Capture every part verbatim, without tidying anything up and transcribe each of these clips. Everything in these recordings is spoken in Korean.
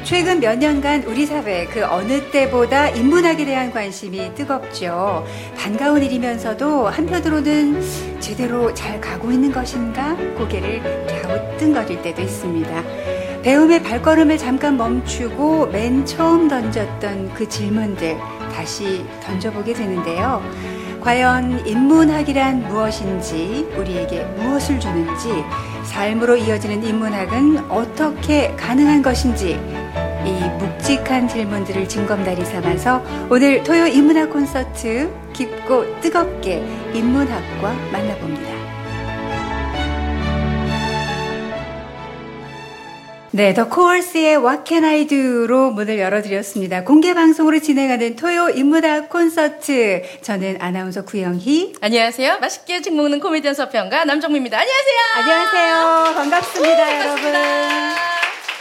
최근 몇 년간 우리 사회 그 어느 때보다 인문학에 대한 관심이 뜨겁죠. 반가운 일이면서도 한편으로는 제대로 잘 가고 있는 것인가 고개를 갸우뚱거릴 때도 있습니다. 배움의 발걸음을 잠깐 멈추고 맨 처음 던졌던 그 질문들 다시 던져보게 되는데요. 과연 인문학이란 무엇인지, 우리에게 무엇을 주는지, 삶으로 이어지는 인문학은 어떻게 가능한 것인지, 이 묵직한 질문들을 징검다리 삼아서 오늘 토요 인문학 콘서트 깊고 뜨겁게 인문학과 만나봅니다. 네, 더 코얼스의 What Can I Do로 문을 열어드렸습니다. 공개 방송으로 진행하는 토요 인문학 콘서트. 저는 아나운서 구영희. 안녕하세요. 맛있게 책 먹는 코미디언 서평가 남정미입니다. 안녕하세요. 안녕하세요. 반갑습니다, 오, 여러분. 반갑습니다.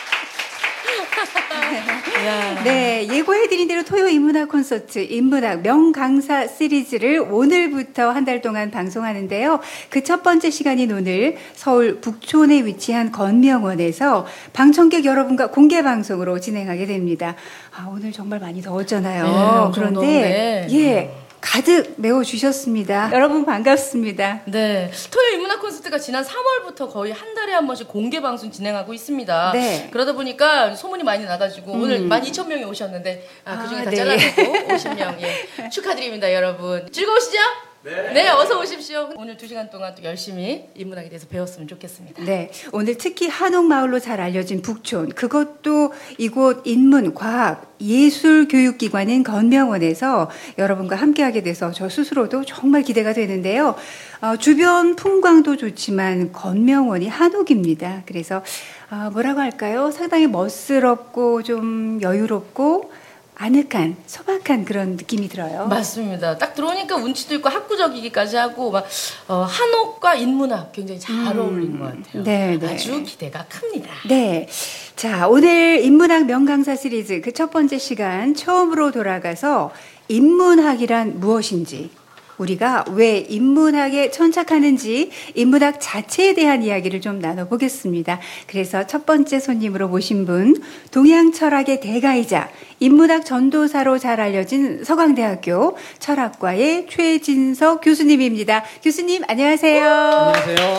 네, 예고해드린 대로 토요 인문학 콘서트 인문학 명강사 시리즈를 오늘부터 한 달 동안 방송하는데요. 그 첫 번째 시간인 오늘 서울 북촌에 위치한 건명원에서 방청객 여러분과 공개 방송으로 진행하게 됩니다. 아, 오늘 정말 많이 더웠잖아요. 네, 그런데 예. 가득 메워주셨습니다. 여러분 반갑습니다. 네, 토요 인문학 콘서트가 지난 삼월부터 거의 한 달에 한 번씩 공개 방송 진행하고 있습니다. 네. 그러다 보니까 소문이 많이 나가지고 음. 오늘 만 이천 명이 오셨는데 아, 그중에 아, 다 네. 잘라내고 오십 명 예. 축하드립니다, 여러분. 즐거우시죠? 네. 네, 어서 오십시오. 오늘 두 시간 동안 또 열심히 인문학에 대해서 배웠으면 좋겠습니다. 네, 오늘 특히 한옥마을로 잘 알려진 북촌, 그것도 이곳 인문, 과학, 예술 교육기관인 건명원에서 여러분과 함께하게 돼서 저 스스로도 정말 기대가 되는데요. 어, 주변 풍광도 좋지만 건명원이 한옥입니다. 그래서 어, 뭐라고 할까요? 상당히 멋스럽고 좀 여유롭고 아늑한, 소박한 그런 느낌이 들어요. 맞습니다. 딱 들어오니까 운치도 있고 학구적이기까지 하고 막 어, 한옥과 인문학 굉장히 잘 음, 어울리는 것 같아요. 네, 네. 아주 기대가 큽니다. 네. 자, 오늘 인문학 명강사 시리즈 그 첫 번째 시간 처음으로 돌아가서 인문학이란 무엇인지, 우리가 왜 인문학에 천착하는지 인문학 자체에 대한 이야기를 좀 나눠보겠습니다. 그래서 첫 번째 손님으로 모신 분, 동양 철학의 대가이자 인문학 전도사로 잘 알려진 서강대학교 철학과의 최진석 교수님입니다. 교수님 안녕하세요. 안녕하세요. 안녕하세요.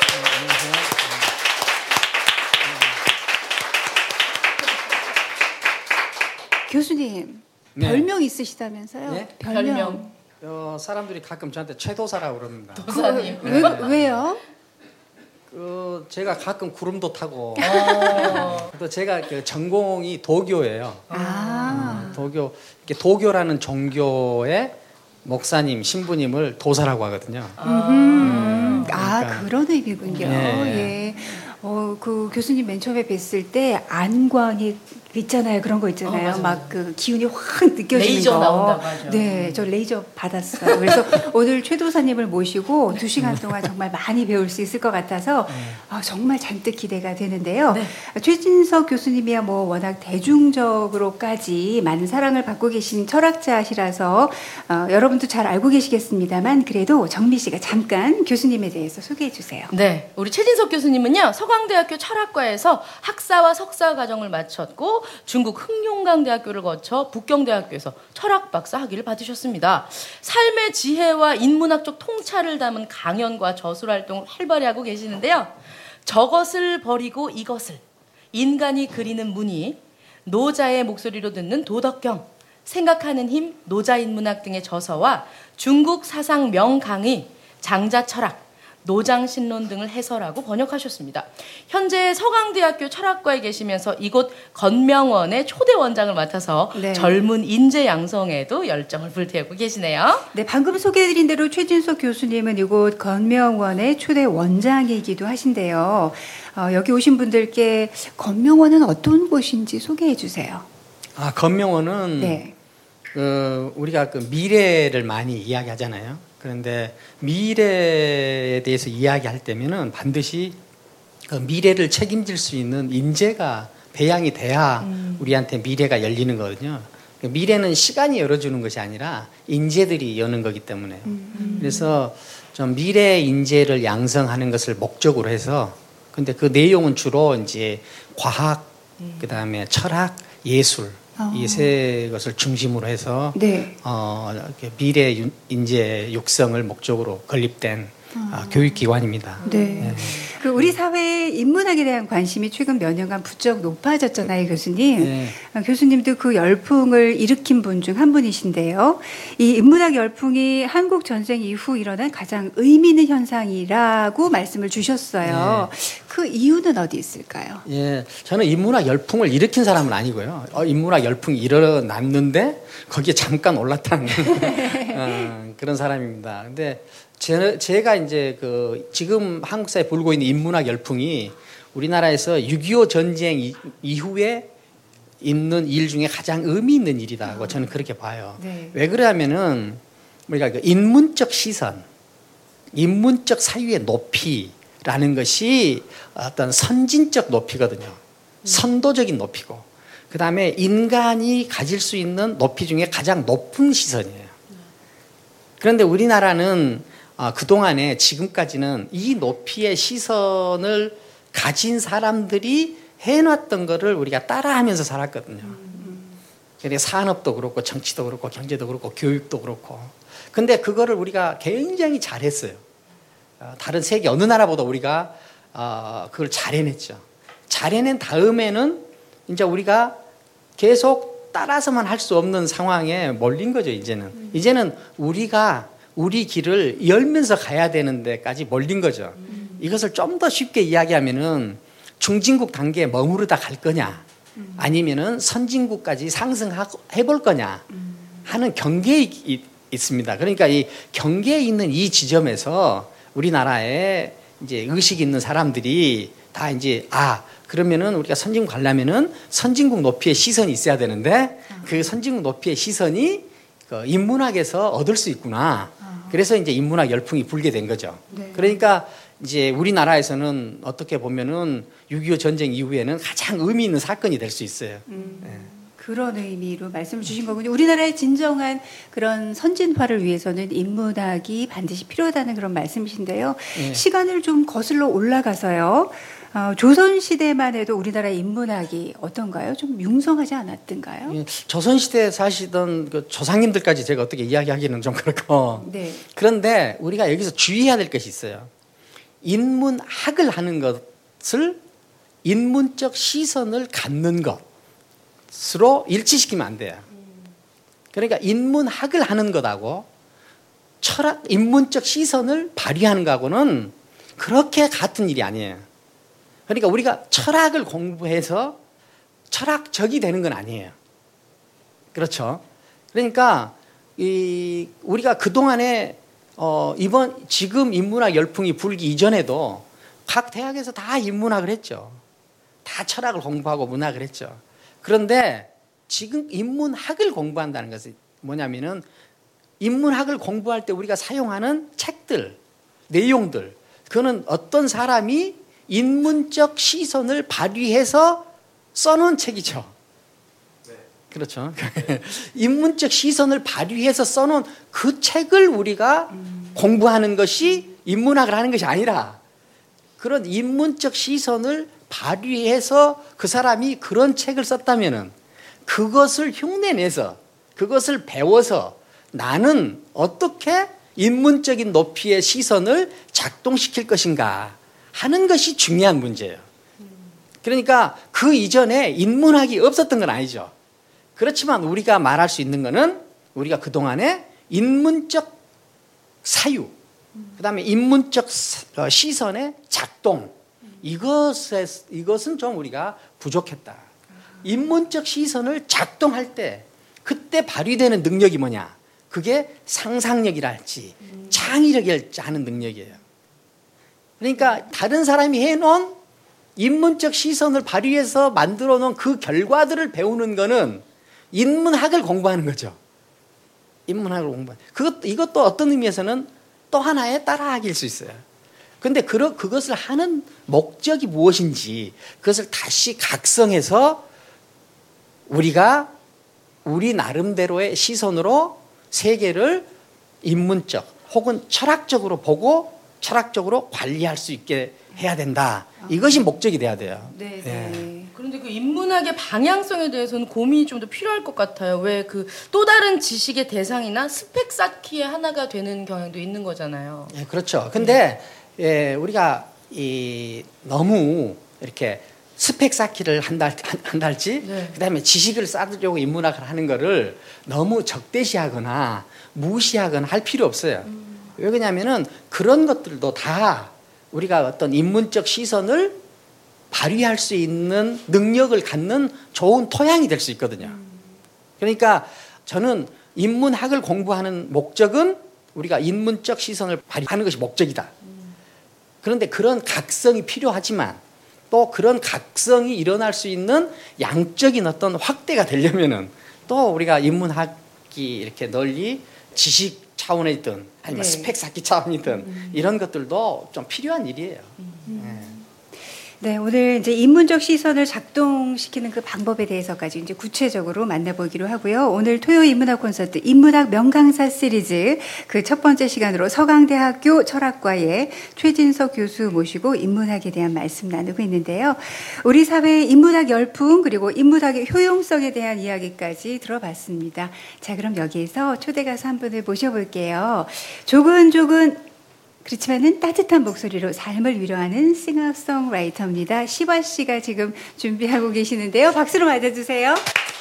교수님, 네. 별명 있으시다면서요? 네? 별명. 별명. 어, 사람들이 가끔 저한테 최도사라고 그럽니다. 도사님. 그, 왜, 왜요? 그 제가 가끔 구름도 타고 어. 또 제가 그 전공이 도교예요. 아. 어, 도교 이렇게 도교라는 종교의 목사님, 신부님을 도사라고 하거든요. 아, 음, 그러니까. 아 그런 의미군요. 네. 예. 어, 그 교수님 맨 처음에 뵀을 때 안광이 있잖아요. 그런 거 있잖아요. 어, 막 그 기운이 확 느껴지는 레이저 거. 나온다고 하죠. 네, 저 레이저 받았어요. 그래서 오늘 최 도사님을 모시고 두 시간 동안 정말 많이 배울 수 있을 것 같아서 네. 아, 정말 잔뜩 기대가 되는데요. 네. 최진석 교수님이야 뭐 워낙 대중적으로까지 많은 사랑을 받고 계신 철학자시라서 어, 여러분도 잘 알고 계시겠습니다만 그래도 정미 씨가 잠깐 교수님에 대해서 소개해 주세요. 네, 우리 최진석 교수님은요 서강대학교 철학과에서 학사와 석사 과정을 마쳤고 중국 흑룡강대학교를 거쳐 북경대학교에서 철학 박사 학위를 받으셨습니다. 삶의 지혜와 인문학적 통찰을 담은 강연과 저술 활동을 활발히 하고 계시는데요. 저것을 버리고 이것을, 인간이 그리는 무늬, 노자의 목소리로 듣는 도덕경, 생각하는 힘, 노자인문학 등의 저서와 중국 사상 명강의, 장자철학, 노장신론 등을 해설하고 번역하셨습니다. 현재 서강대학교 철학과에 계시면서 이곳 건명원의 초대 원장을 맡아서 네. 젊은 인재 양성에도 열정을 불태우고 계시네요. 네, 방금 소개해드린 대로 최진석 교수님은 이곳 건명원의 초대 원장이기도 하신데요. 어, 여기 오신 분들께 건명원은 어떤 곳인지 소개해 주세요. 아, 건명원은 네. 그 우리가 그 미래를 많이 이야기하잖아요. 그런데 미래에 대해서 이야기할 때면은 반드시 그 미래를 책임질 수 있는 인재가 배양이 돼야 음. 우리한테 미래가 열리는 거거든요. 미래는 시간이 열어주는 것이 아니라 인재들이 여는 거기 때문에 음. 그래서 좀 미래 인재를 양성하는 것을 목적으로 해서 근데 그 내용은 주로 이제 과학 음. 그 다음에 철학, 예술 어. 이 세 것을 중심으로 해서 네. 어, 미래 인재 육성을 목적으로 건립된 어, 교육기관입니다. 네. 네. 그 우리 사회에 인문학에 대한 관심이 최근 몇 년간 부쩍 높아졌잖아요, 교수님. 네. 어, 교수님도 그 열풍을 일으킨 분 중 한 분이신데요. 이 인문학 열풍이 한국 전쟁 이후 일어난 가장 의미 있는 현상이라고 말씀을 주셨어요. 네. 그 이유는 어디 있을까요? 예, 저는 인문학 열풍을 일으킨 사람은 아니고요. 어, 인문학 열풍이 일어났는데 거기에 잠깐 올라탄 어, 그런 사람입니다. 근데 제, 제가 이제 그 지금 한국 사회에 불고 있는 인문학 열풍이 우리나라에서 육이오 전쟁 이, 이후에 있는 일 중에 가장 의미 있는 일이라고 저는 그렇게 봐요. 네. 왜 그러냐면은 우리가 그 인문적 시선, 인문적 사유의 높이라는 것이 어떤 선진적 높이거든요. 선도적인 높이고, 그 다음에 인간이 가질 수 있는 높이 중에 가장 높은 시선이에요. 그런데 우리나라는 아, 그동안에 지금까지는 이 높이의 시선을 가진 사람들이 해놨던 거를 우리가 따라하면서 살았거든요. 그래서 산업도 그렇고 정치도 그렇고 경제도 그렇고 교육도 그렇고. 근데 그거를 우리가 굉장히 잘했어요. 어, 다른 세계 어느 나라보다 우리가 어, 그걸 잘 해냈죠. 잘 해낸 다음에는 이제 우리가 계속 따라서만 할 수 없는 상황에 몰린 거죠, 이제는. 이제는 우리가 우리 길을 열면서 가야 되는 데까지 몰린 거죠. 이것을 좀 더 쉽게 이야기하면은 중진국 단계에 머무르다 갈 거냐, 아니면은 선진국까지 상승해 볼 거냐 하는 경계에 있습니다. 그러니까 이 경계에 있는 이 지점에서 우리나라에 이제 의식 있는 사람들이 다 이제 아, 그러면은 우리가 선진국 가려면은 선진국 높이의 시선이 있어야 되는데 그 선진국 높이의 시선이 그 인문학에서 얻을 수 있구나. 그래서 이제 인문학 열풍이 불게 된 거죠. 네. 그러니까 이제 우리나라에서는 어떻게 보면은 육이오 전쟁 이후에는 가장 의미 있는 사건이 될 수 있어요. 음, 네. 그런 의미로 말씀을 주신 거군요. 우리나라의 진정한 그런 선진화를 위해서는 인문학이 반드시 필요하다는 그런 말씀이신데요. 네. 시간을 좀 거슬러 올라가서요. 어, 조선시대만 해도 우리나라 인문학이 어떤가요? 좀 융성하지 않았던가요? 예, 조선시대에 사시던 그 조상님들까지 제가 어떻게 이야기하기는 좀 그렇고. 네. 그런데 우리가 여기서 주의해야 될 것이 있어요. 인문학을 하는 것을 인문적 시선을 갖는 것으로 일치시키면 안 돼요. 그러니까 인문학을 하는 것하고 철학, 인문적 시선을 발휘하는 것하고는 그렇게 같은 일이 아니에요. 그러니까 우리가 철학을 공부해서 철학적이 되는 건 아니에요. 그렇죠? 그러니까 이 우리가 그동안에 어 이번 지금 인문학 열풍이 불기 이전에도 각 대학에서 다 인문학을 했죠. 다 철학을 공부하고 문학을 했죠. 그런데 지금 인문학을 공부한다는 것은 뭐냐면은 인문학을 공부할 때 우리가 사용하는 책들, 내용들, 그거는 어떤 사람이 인문적 시선을 발휘해서 써놓은 책이죠. 네. 그렇죠. 인문적 시선을 발휘해서 써놓은 그 책을 우리가 음. 공부하는 것이 인문학을 하는 것이 아니라 그런 인문적 시선을 발휘해서 그 사람이 그런 책을 썼다면은 그것을 흉내내서 그것을 배워서 나는 어떻게 인문적인 높이의 시선을 작동시킬 것인가 하는 것이 중요한 문제예요. 그러니까 그 이전에 인문학이 없었던 건 아니죠. 그렇지만 우리가 말할 수 있는 것은 우리가 그동안에 인문적 사유, 그 다음에 인문적 시선의 작동, 이것에, 이것은 좀 우리가 부족했다. 인문적 시선을 작동할 때 그때 발휘되는 능력이 뭐냐? 그게 상상력이랄지 창의력이랄지 하는 능력이에요. 그러니까 다른 사람이 해놓은 인문적 시선을 발휘해서 만들어 놓은 그 결과들을 배우는 거는 인문학을 공부하는 거죠. 인문학을 공부하는. 그것, 이것도 어떤 의미에서는 또 하나의 따라하기일 수 있어요. 그런데 그, 그것을 하는 목적이 무엇인지 그것을 다시 각성해서 우리가 우리 나름대로의 시선으로 세계를 인문적 혹은 철학적으로 보고 철학적으로 관리할 수 있게 해야 된다. 이것이 목적이 돼야 돼요. 네. 네. 그런데 그 인문학의 방향성에 대해서는 고민이 좀 더 필요할 것 같아요. 왜 그 또 다른 지식의 대상이나 스펙 쌓기의 하나가 되는 경향도 있는 거잖아요. 예, 그렇죠. 근데 예, 우리가 이 너무 이렇게 스펙 쌓기를 한달 한달지 네. 그다음에 지식을 쌓으려고 인문학을 하는 거를 너무 적대시하거나 무시하거나 할 필요 없어요. 음. 왜 그러냐면은 그런 것들도 다 우리가 어떤 인문적 시선을 발휘할 수 있는 능력을 갖는 좋은 토양이 될 수 있거든요. 그러니까 저는 인문학을 공부하는 목적은 우리가 인문적 시선을 발휘하는 것이 목적이다. 그런데 그런 각성이 필요하지만 또 그런 각성이 일어날 수 있는 양적인 어떤 확대가 되려면은 또 우리가 인문학이 이렇게 널리 지식 차원에 있든 아니면 네. 스펙 쌓기 차원이든 음. 이런 것들도 좀 필요한 일이에요. 음. 네. 네, 오늘 이제 인문적 시선을 작동시키는 그 방법에 대해서까지 이제 구체적으로 만나보기로 하고요. 오늘 토요 인문학 콘서트 인문학 명강사 시리즈 그 첫 번째 시간으로 서강대학교 철학과의 최진석 교수 모시고 인문학에 대한 말씀 나누고 있는데요. 우리 사회의 인문학 열풍 그리고 인문학의 효용성에 대한 이야기까지 들어봤습니다. 자, 그럼 여기에서 초대 가수 한 분을 모셔볼게요. 조근조근 그렇지만은 따뜻한 목소리로 삶을 위로하는 싱어송라이터입니다. 시화 씨가 지금 준비하고 계시는데요. 박수로 맞아주세요.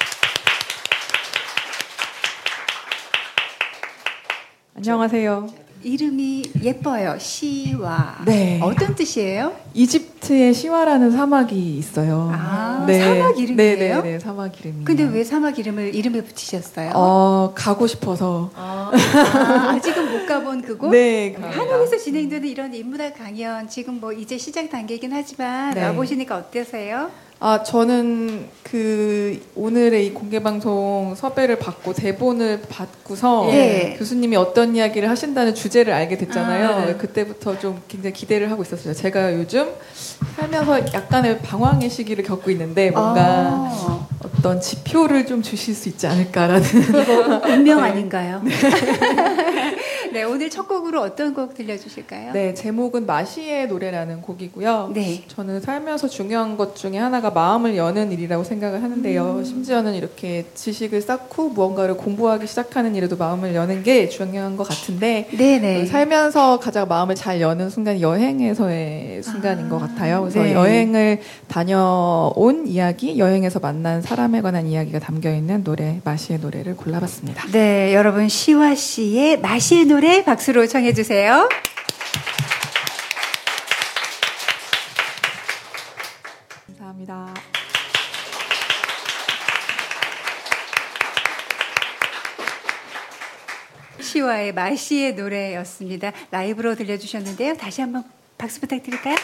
안녕하세요. 이름이 예뻐요. 시화. 네. 어떤 뜻이에요? 이집트에 시화라는 사막이 있어요. 아, 네. 사막 이름이에요? 네네네, 네, 사막 이름이에요. 근데 왜 사막 이름을 이름에 붙이셨어요? 어, 가고 싶어서. 아, 아, 아직은 못 가본 그곳? 네. 한옥에서 진행되는 이런 인문학 강연 지금 뭐 이제 시작 단계이긴 하지만 네. 와보시니까 어떠세요? 아, 저는 그 오늘의 이 공개 방송 섭외를 받고 대본을 받고서 네. 교수님이 어떤 이야기를 하신다는 주제를 알게 됐잖아요. 아, 네. 그때부터 좀 굉장히 기대를 하고 있었어요. 제가 요즘 살면서 약간의 방황의 시기를 겪고 있는데 뭔가 아. 어떤 지표를 좀 주실 수 있지 않을까라는 이거 운명 네. 아닌가요? 네. 네, 오늘 첫 곡으로 어떤 곡 들려주실까요? 네, 제목은 마시의 노래라는 곡이고요. 네. 저는 살면서 중요한 것 중에 하나가 마음을 여는 일이라고 생각을 하는데요. 음. 심지어는 이렇게 지식을 쌓고 무언가를 공부하기 시작하는 일에도 마음을 여는 게 중요한 것 같은데 네네. 살면서 가장 마음을 잘 여는 순간이 여행에서의 순간인 아. 것 같아요. 그래서 네. 여행을 다녀온 이야기, 여행에서 만난 사람에 관한 이야기가 담겨있는 노래, 마시의 노래를 골라봤습니다. 네, 여러분 시화 씨의 마시의 노래 박수로 청해 주세요. 감사합니다. 시와의 마시의 노래였습니다. 라이브로 들려주셨는데요. 다시 한번 박수 부탁드릴까요?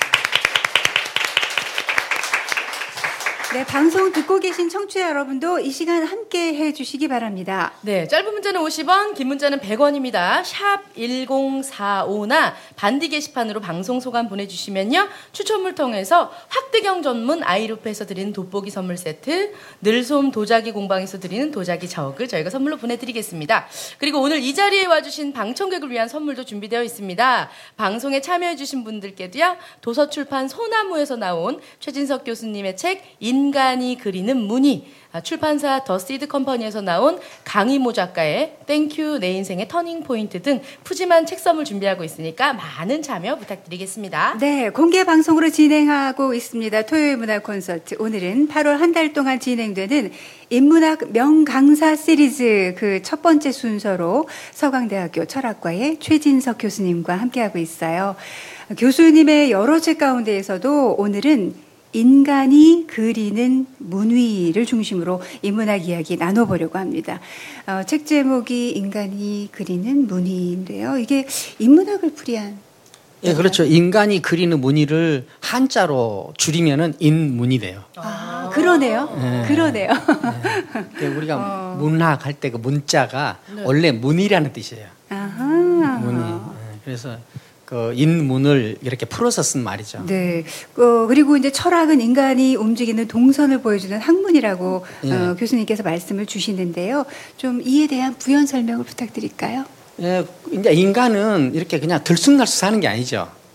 네, 방송 듣고 계신 청취자 여러분도 이 시간 함께 해주시기 바랍니다. 네, 짧은 문자는 오십 원, 긴 문자는 백 원입니다. 샵 일공사오나 반디 게시판으로 방송 소감 보내주시면요. 추첨을 통해서 확대경 전문 아이루프에서 드리는 돋보기 선물 세트, 늘솜 도자기 공방에서 드리는 도자기 저억을 저희가 선물로 보내드리겠습니다. 그리고 오늘 이 자리에 와주신 방청객을 위한 선물도 준비되어 있습니다. 방송에 참여해주신 분들께도요. 도서출판 소나무에서 나온 최진석 교수님의 책 인간이 그리는 무늬, 출판사 더 시드 컴퍼니에서 나온 강희모 작가의 땡큐 내 인생의 터닝 포인트 등 푸짐한 책 선물 준비하고 있으니까 많은 참여 부탁드리겠습니다. 네, 공개 방송으로 진행하고 있습니다. 토요일 문학 콘서트. 오늘은 팔월 한 달 동안 진행되는 인문학 명강사 시리즈 그 첫 번째 순서로 서강대학교 철학과의 최진석 교수님과 함께하고 있어요. 교수님의 여러 책 가운데에서도 오늘은 인간이 그리는 문위를 중심으로 인문학 이야기 나눠보려고 합니다. 어, 책 제목이 인간이 그리는 문위인데요. 이게 인문학을 풀이한. 예, 그렇죠. 인간이 그리는 문위를 한자로 줄이면은 인문이 돼요. 아, 그러네요. 네. 그러네요. 네. 우리가 어. 문학 할 때 그 문자가 네. 원래 문이라는 뜻이에요. 아하. 문이. 네. 그래서 그 인문을 이렇게 풀어서 쓴 말이죠. 네. 어, 그리고 이제 철학은 인간이 움직이는 동선을 보여주는 학문이라고 예. 어, 교수님께서 말씀을 주시는데요. 좀 이에 대한 부연 설명을 부탁드릴까요? 예, 이제 인간은 이렇게 그냥 들쑥날쑥 사는 게 아니죠.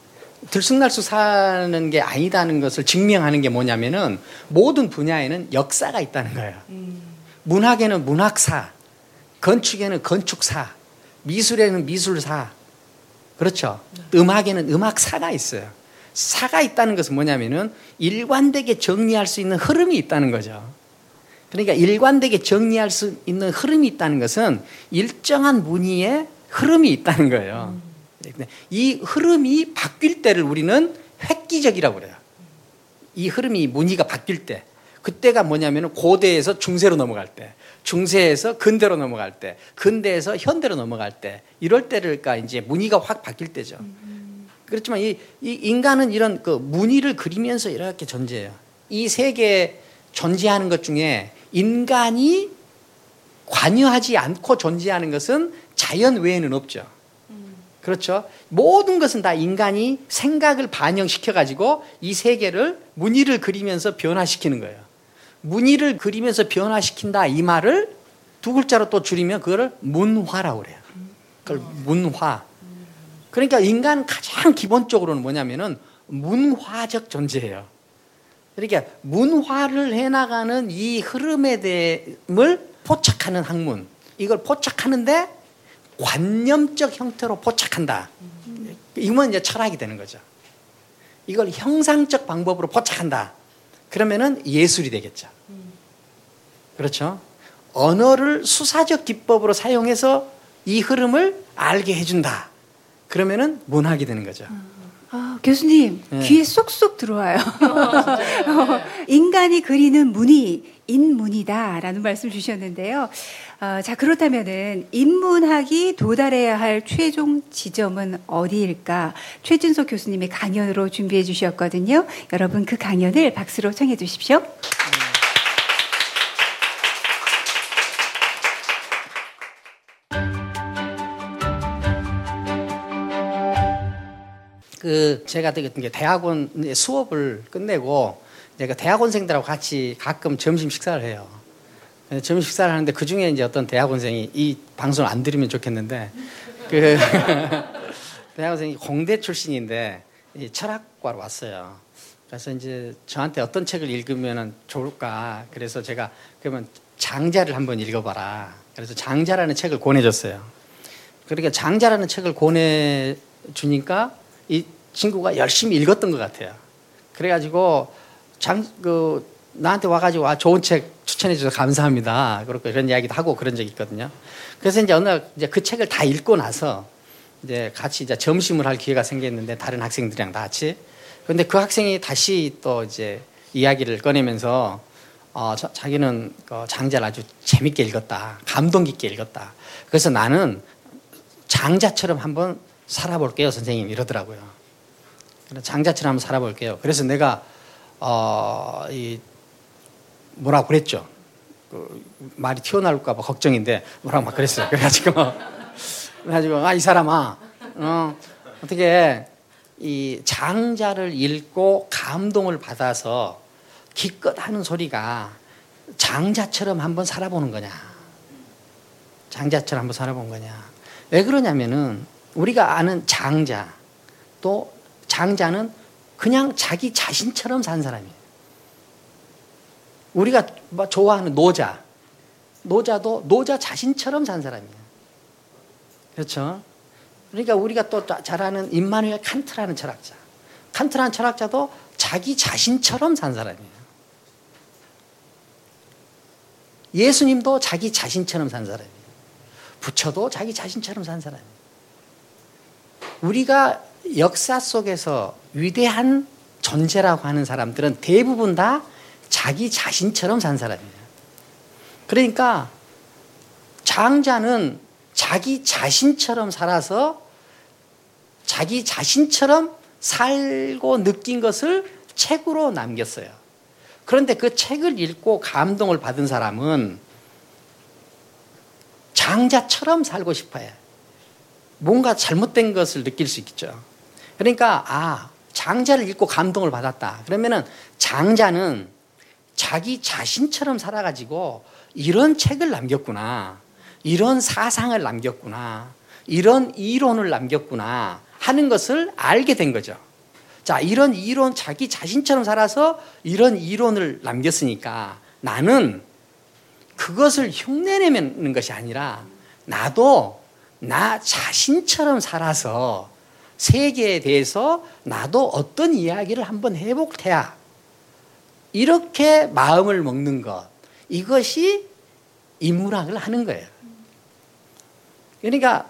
들쑥날쑥 사는 게 아니다는 것을 증명하는 게 뭐냐면은 모든 분야에는 역사가 있다는 거예요. 음. 문학에는 문학사, 건축에는 건축사, 미술에는 미술사, 그렇죠. 네. 음악에는 음악사가 있어요. 사가 있다는 것은 뭐냐면은 일관되게 정리할 수 있는 흐름이 있다는 거죠. 그러니까 일관되게 정리할 수 있는 흐름이 있다는 것은 일정한 무늬의 흐름이 있다는 거예요. 음. 이 흐름이 바뀔 때를 우리는 획기적이라고 그래요. 이 흐름이 무늬가 바뀔 때, 그때가 뭐냐면 고대에서 중세로 넘어갈 때, 중세에서 근대로 넘어갈 때, 근대에서 현대로 넘어갈 때, 이럴 때를까 이제 무늬가 확 바뀔 때죠. 그렇지만 이, 이 인간은 이런 그 무늬를 그리면서 이렇게 존재해요. 이 세계에 존재하는 것 중에 인간이 관여하지 않고 존재하는 것은 자연 외에는 없죠. 그렇죠. 모든 것은 다 인간이 생각을 반영시켜가지고 이 세계를 무늬를 그리면서 변화시키는 거예요. 무늬를 그리면서 변화시킨다 이 말을 두 글자로 또 줄이면 그거를 문화라고 그래요. 그걸 문화. 그러니까 인간 가장 기본적으로는 뭐냐면은 문화적 존재예요. 그러니까 문화를 해나가는 이 흐름에 대해을 포착하는 학문. 이걸 포착하는데 관념적 형태로 포착한다. 이건 이제 철학이 되는 거죠. 이걸 형상적 방법으로 포착한다. 그러면은 예술이 되겠죠. 그렇죠. 언어를 수사적 기법으로 사용해서 이 흐름을 알게 해준다. 그러면은 문학이 되는 거죠. 아, 교수님, 네. 귀에 쏙쏙 들어와요. 어, 인간이 그리는 무늬, 인문이다라는 말씀 주셨는데요. 어, 자, 그렇다면은 인문학이 도달해야 할 최종 지점은 어디일까? 최준석 교수님의 강연으로 준비해 주셨거든요. 여러분 그 강연을 박수로 청해 주십시오. 그 제가 되게 대학원 수업을 끝내고 내가 대학원생들하고 같이 가끔 점심 식사를 해요. 점심 식사를 하는데 그 중에 이제 어떤 대학원생이 이 방송을 안 들으면 좋겠는데 그 대학원생이 공대 출신인데 이 철학과로 왔어요. 그래서 이제 저한테 어떤 책을 읽으면 좋을까. 그래서 제가 그러면 장자를 한번 읽어봐라. 그래서 장자라는 책을 권해줬어요. 그러니까 장자라는 책을 권해주니까 이 친구가 열심히 읽었던 것 같아요. 그래가지고 장, 그, 나한테 와가지고 아, 좋은 책 추천해줘서 감사합니다. 그렇고 그런 이야기도 하고 그런 적이 있거든요. 그래서 이제 어느 날 이제 그 책을 다 읽고 나서 이제 같이 이제 점심을 할 기회가 생겼는데 다른 학생들이랑 다 같이. 그런데 그 학생이 다시 또 이제 이야기를 꺼내면서 어, 저, 자기는 그 장자를 아주 재밌게 읽었다. 감동 깊게 읽었다. 그래서 나는 장자처럼 한번 살아볼게요, 선생님. 이러더라고요. 장자처럼 한번 살아볼게요. 그래서 내가, 어, 이, 뭐라고 그랬죠. 그 말이 튀어나올까봐 걱정인데, 뭐라고 막 그랬어요. 그래가지고, 그래가지고, 아, 이 사람아, 어, 어떻게, 이 장자를 읽고 감동을 받아서 기껏 하는 소리가 장자처럼 한번 살아보는 거냐. 장자처럼 한번 살아본 거냐. 왜 그러냐면은, 우리가 아는 장자, 또 장자는 그냥 자기 자신처럼 산 사람이에요. 우리가 좋아하는 노자, 노자도 노자 자신처럼 산 사람이에요. 그렇죠? 그러니까 우리가 또 잘 아는 임마누엘 칸트라는 철학자, 칸트라는 철학자도 자기 자신처럼 산 사람이에요. 예수님도 자기 자신처럼 산 사람이에요. 부처도 자기 자신처럼 산 사람이에요. 우리가 역사 속에서 위대한 존재라고 하는 사람들은 대부분 다 자기 자신처럼 산 사람이에요. 그러니까 장자는 자기 자신처럼 살아서 자기 자신처럼 살고 느낀 것을 책으로 남겼어요. 그런데 그 책을 읽고 감동을 받은 사람은 장자처럼 살고 싶어요. 뭔가 잘못된 것을 느낄 수 있겠죠. 그러니까 아, 장자를 읽고 감동을 받았다. 그러면은 장자는 자기 자신처럼 살아가지고 이런 책을 남겼구나. 이런 사상을 남겼구나. 이런 이론을 남겼구나 하는 것을 알게 된 거죠. 자, 이런 이론, 자기 자신처럼 살아서 이런 이론을 남겼으니까 나는 그것을 흉내내는 것이 아니라 나도 나 자신처럼 살아서 세계에 대해서 나도 어떤 이야기를 한번 해볼 테야. 이렇게 마음을 먹는 것, 이것이 인문학을 하는 거예요. 그러니까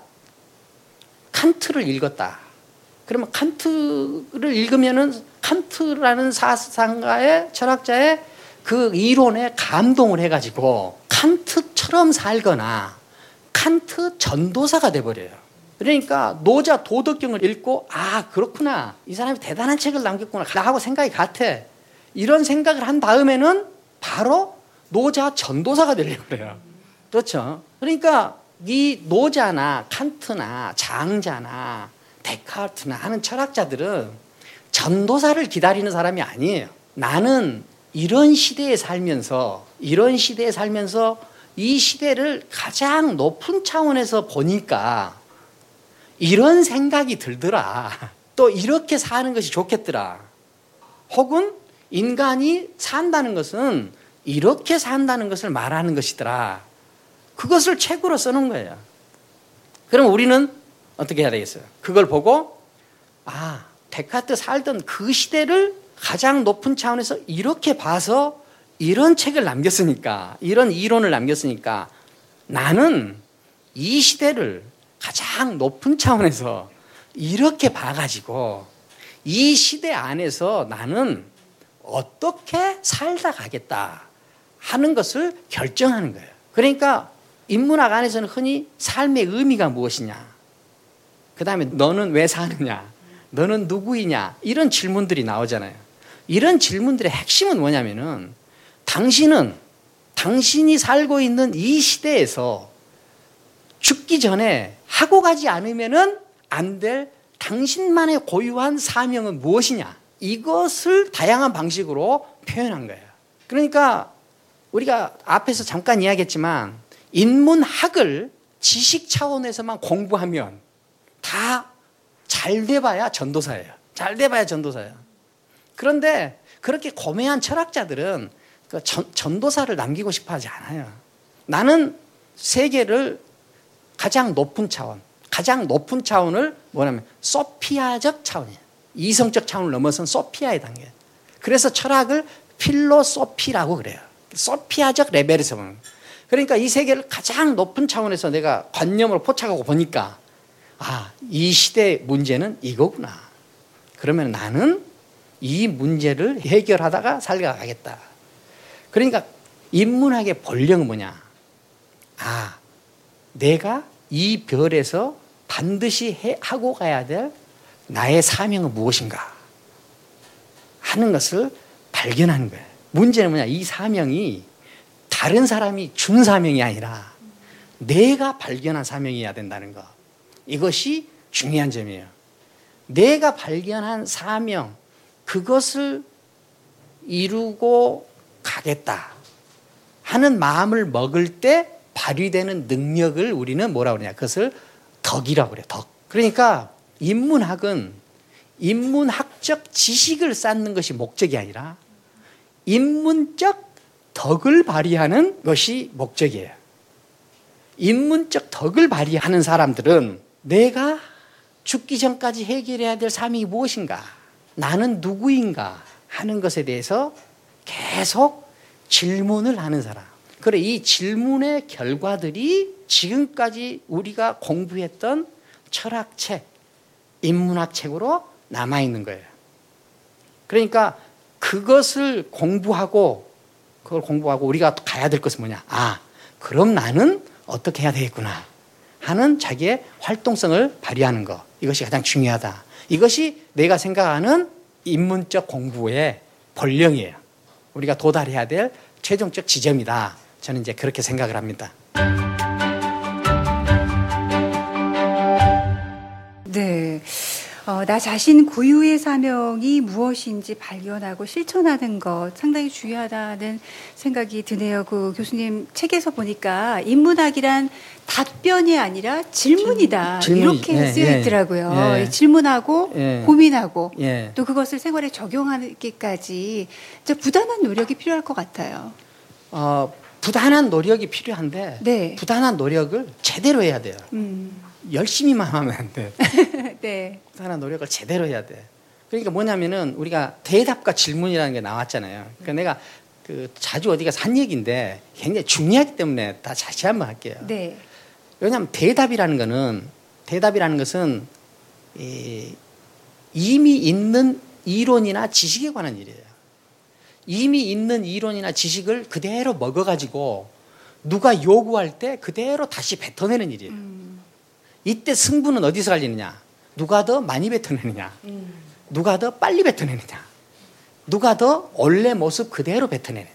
칸트를 읽었다. 그러면 칸트를 읽으면은 칸트라는 사상가의 철학자의 그 이론에 감동을 해가지고 칸트처럼 살거나 칸트 전도사가 돼버려요. 그러니까 노자 도덕경을 읽고 아 그렇구나, 이 사람이 대단한 책을 남겼구나 하고 생각이 같아. 이런 생각을 한 다음에는 바로 노자 전도사가 되려고 그래요. 그렇죠? 그러니까 이 노자나 칸트나 장자나 데카르트나 하는 철학자들은 전도사를 기다리는 사람이 아니에요. 나는 이런 시대에 살면서 이런 시대에 살면서 이 시대를 가장 높은 차원에서 보니까 이런 생각이 들더라. 또 이렇게 사는 것이 좋겠더라. 혹은 인간이 산다는 것은 이렇게 산다는 것을 말하는 것이더라. 그것을 책으로 써놓은 거예요. 그럼 우리는 어떻게 해야 되겠어요? 그걸 보고 아, 데카르트 살던 그 시대를 가장 높은 차원에서 이렇게 봐서 이런 책을 남겼으니까, 이런 이론을 남겼으니까 나는 이 시대를 가장 높은 차원에서 이렇게 봐가지고 이 시대 안에서 나는 어떻게 살다 가겠다 하는 것을 결정하는 거예요. 그러니까 인문학 안에서는 흔히 삶의 의미가 무엇이냐, 그 다음에 너는 왜 사느냐, 너는 누구이냐, 이런 질문들이 나오잖아요. 이런 질문들의 핵심은 뭐냐면은 당신은 당신이 살고 있는 이 시대에서 죽기 전에 하고 가지 않으면은 안 될 당신만의 고유한 사명은 무엇이냐, 이것을 다양한 방식으로 표현한 거예요. 그러니까 우리가 앞에서 잠깐 이야기했지만 인문학을 지식 차원에서만 공부하면 다 잘 돼봐야 전도사예요. 잘 돼봐야 전도사예요. 그런데 그렇게 고매한 철학자들은 그 전, 전도사를 남기고 싶어 하지 않아요. 나는 세계를 가장 높은 차원, 가장 높은 차원을 뭐냐면 소피아적 차원이에요. 이성적 차원을 넘어선 소피아의 단계. 그래서 철학을 필로소피라고 그래요. 소피아적 레벨에서 보는. 그러니까 이 세계를 가장 높은 차원에서 내가 관념으로 포착하고 보니까 아, 이 시대의 문제는 이거구나. 그러면 나는 이 문제를 해결하다가 살아가겠다. 그러니까 인문학의 본령은 뭐냐? 아, 내가 이 별에서 반드시 해, 하고 가야 될 나의 사명은 무엇인가 하는 것을 발견하는 거예요. 문제는 뭐냐? 이 사명이 다른 사람이 준 사명이 아니라 내가 발견한 사명이어야 된다는 거. 이것이 중요한 점이에요. 내가 발견한 사명, 그것을 이루고 가겠다 하는 마음을 먹을 때 발휘되는 능력을 우리는 뭐라고 그러냐? 그것을 덕이라고 그래요. 덕. 그러니까 인문학은 인문학적 지식을 쌓는 것이 목적이 아니라 인문적 덕을 발휘하는 것이 목적이에요. 인문적 덕을 발휘하는 사람들은 내가 죽기 전까지 해결해야 될 사명이 무엇인가, 나는 누구인가 하는 것에 대해서 계속 질문을 하는 사람. 그래, 이 질문의 결과들이 지금까지 우리가 공부했던 철학책, 인문학책으로 남아있는 거예요. 그러니까 그것을 공부하고 그걸 공부하고 우리가 가야 될 것은 뭐냐? 아, 그럼 나는 어떻게 해야 되겠구나 하는 자기의 활동성을 발휘하는 것. 이것이 가장 중요하다. 이것이 내가 생각하는 인문적 공부의 본령이에요. 우리가 도달해야 될 최종적 지점이다. 저는 이제 그렇게 생각을 합니다. 네. 어, 어, 나 자신 고유의 사명이 무엇인지 발견하고 실천하는 것 상당히 중요하다는 생각이 드네요. 그 교수님 책에서 보니까 인문학이란 답변이 아니라 질문이다. 질문, 이렇게 예, 쓰여 예, 있더라고요. 예. 질문하고 예. 고민하고 예. 또 그것을 생활에 적용하기까지 부단한 노력이 필요할 것 같아요. 어, 부단한 노력이 필요한데 네. 부단한 노력을 제대로 해야 돼요. 음. 열심히만 하면 안 돼. 네. 부단한 노력을 제대로 해야 돼. 그러니까 뭐냐면은 우리가 대답과 질문이라는 게 나왔잖아요. 그러니까 내가 그 자주 어디 가서 한 얘기인데 굉장히 중요하기 때문에 다 다시 한번 할게요. 네. 왜냐하면 대답이라는 거는 대답이라는 것은 이, 이미 있는 이론이나 지식에 관한 일이에요. 이미 있는 이론이나 지식을 그대로 먹어가지고 누가 요구할 때 그대로 다시 뱉어내는 일이에요. 음. 이때 승부는 어디서 갈리느냐? 누가 더 많이 뱉어내느냐? 음. 누가 더 빨리 뱉어내느냐? 누가 더 원래 모습 그대로 뱉어내느냐?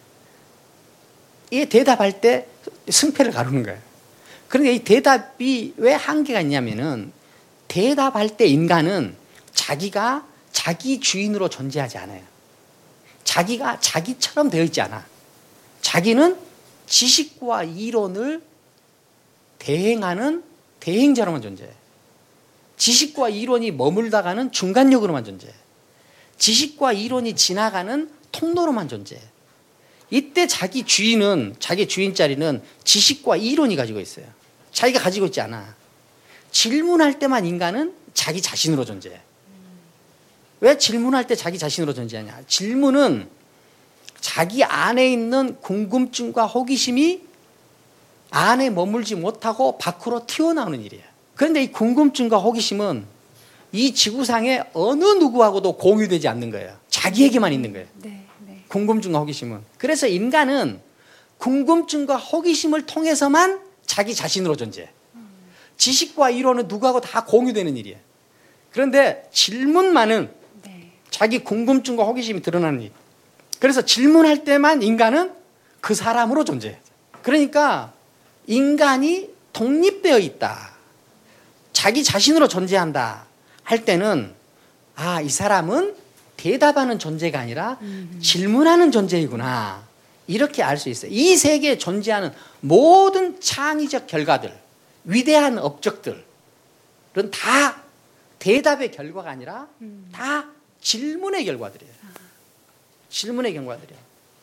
이 대답할 때 승패를 가르는 거예요. 그런데 이 대답이 왜 한계가 있냐면은 대답할 때 인간은 자기가 자기 주인으로 존재하지 않아요. 자기가 자기처럼 되어 있지 않아. 자기는 지식과 이론을 대행하는 대행자로만 존재해. 지식과 이론이 머물다가는 중간역으로만 존재해. 지식과 이론이 지나가는 통로로만 존재해. 이때 자기 주인은, 자기 주인 자리는 지식과 이론이 가지고 있어요. 자기가 가지고 있지 않아. 질문할 때만 인간은 자기 자신으로 존재해. 왜 질문할 때 자기 자신으로 존재하냐? 질문은 자기 안에 있는 궁금증과 호기심이 안에 머물지 못하고 밖으로 튀어나오는 일이에요. 그런데 이 궁금증과 호기심은 이 지구상의 어느 누구하고도 공유되지 않는 거예요. 자기에게만 있는 거예요. 네, 네. 궁금증과 호기심은. 그래서 인간은 궁금증과 호기심을 통해서만 자기 자신으로 존재해. 지식과 이론은 누구하고 다 공유되는 일이에요. 그런데 질문만은 네. 자기 궁금증과 호기심이 드러나는 일. 그래서 질문할 때만 인간은 그 사람으로 존재해요. 그러니까 인간이 독립되어 있다. 자기 자신으로 존재한다. 할 때는 아, 이 사람은 대답하는 존재가 아니라 음. 질문하는 존재이구나. 이렇게 알 수 있어요. 이 세계에 존재하는 모든 창의적 결과들, 위대한 업적들은 다 대답의 결과가 아니라 음. 다 질문의 결과들이에요. 아. 질문의 결과들이에요.